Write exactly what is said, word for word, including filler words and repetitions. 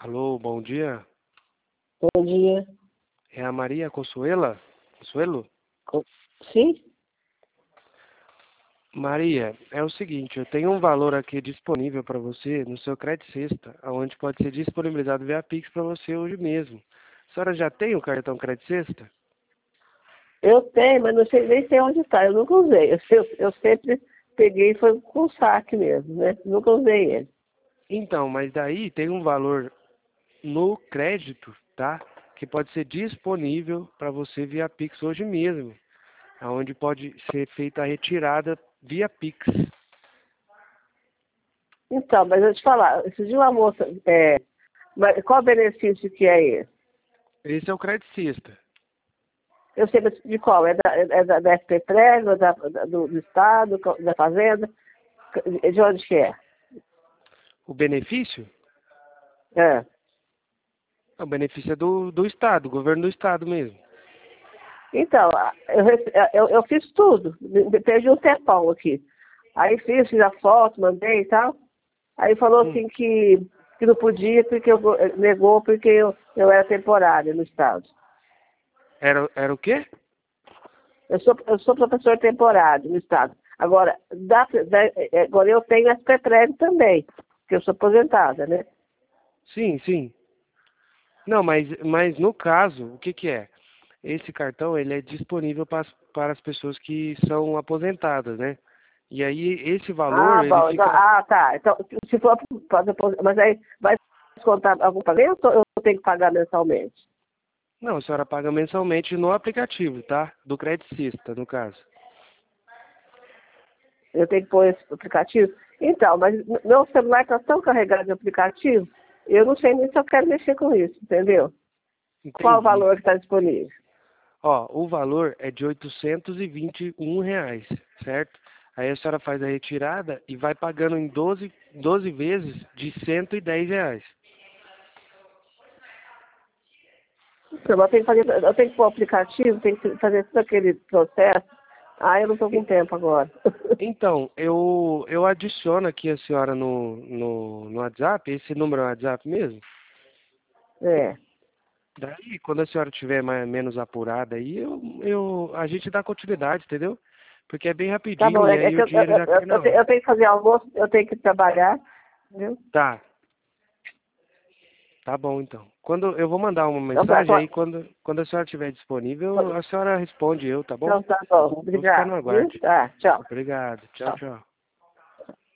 Alô, bom dia. Bom dia. É a Maria Consuela? Consuelo? Co- Sim? Maria, é o seguinte, eu tenho um valor aqui disponível para você no seu Crédito Sexta, onde pode ser disponibilizado via Pix para você hoje mesmo. A senhora já tem o cartão Crédito Sexta? Eu tenho, mas não sei nem sei onde está. Eu nunca usei. Eu, eu, eu sempre peguei e foi com saque mesmo, né? Nunca usei ele. Então, mas daí tem um valor no crédito, tá? Que pode ser disponível para você via Pix hoje mesmo, onde pode ser feita a retirada via Pix. Então, mas eu te falar, esse de uma moça, é, mas qual o benefício que é esse? Esse é o Crédito Sexta. Eu sei mas de qual? É da, é da, da S P três, ou da, da- do, do Estado, da Fazenda? De onde que é? O benefício? É. O benefício é do, do Estado, do governo do Estado mesmo. Então, eu, rece- eu, eu fiz tudo. Perdi um tempão aqui. Aí fiz, fiz a foto, mandei e tal. Aí falou Hum. assim que, que não podia, porque eu, negou porque eu, eu era temporária no Estado. Era, era o quê? Eu sou, eu sou professor temporário no Estado. Agora, dá, dá, agora eu tenho as P-Trev também, porque eu sou aposentada, né? Sim, sim. Não, mas, mas no caso, o que que é? Esse cartão, ele é disponível para, as- para as pessoas que são aposentadas, né? E aí, esse valor, Ah, ele bom. Então, fica... ah, tá. Então, se for pra depois, mas aí vai descontar algum pagamento ou eu tenho que pagar mensalmente? Não, a senhora paga mensalmente no aplicativo, tá? Do Crédito Sexta, no caso. Eu tenho que pôr esse aplicativo? Então, mas meu celular está tão carregado de aplicativo, eu não sei nem se eu quero mexer com isso, entendeu? Qual o Entendi. valor que está disponível? Ó, o valor é de oitocentos e vinte e um reais, certo? Aí a senhora faz a retirada e vai pagando em doze doze vezes de cento e dez reais. Então, eu tenho que fazer, eu tenho que pôr o aplicativo, tenho que fazer todo aquele processo. Ah, eu não estou com tempo agora. Então, eu, eu adiciono aqui a senhora no, no, no WhatsApp, esse número é o WhatsApp mesmo? É. Daí, quando a senhora estiver mais, menos apurada aí, eu, eu, a gente dá continuidade, entendeu? Porque é bem Tá bom, rapidinho é, e é aí que o eu, eu, dinheiro já eu, cai eu na te- eu hora. tenho que fazer almoço, eu tenho que trabalhar, entendeu? Tá, tá bom então. Quando eu vou mandar uma Então tá, mensagem aí, tá. quando, quando a senhora estiver disponível, a senhora responde eu, tá bom? Então tá bom, Vou ficar no obrigado, viu? aguarde. Tá, tchau. Obrigado. Tchau, Tchau. tchau.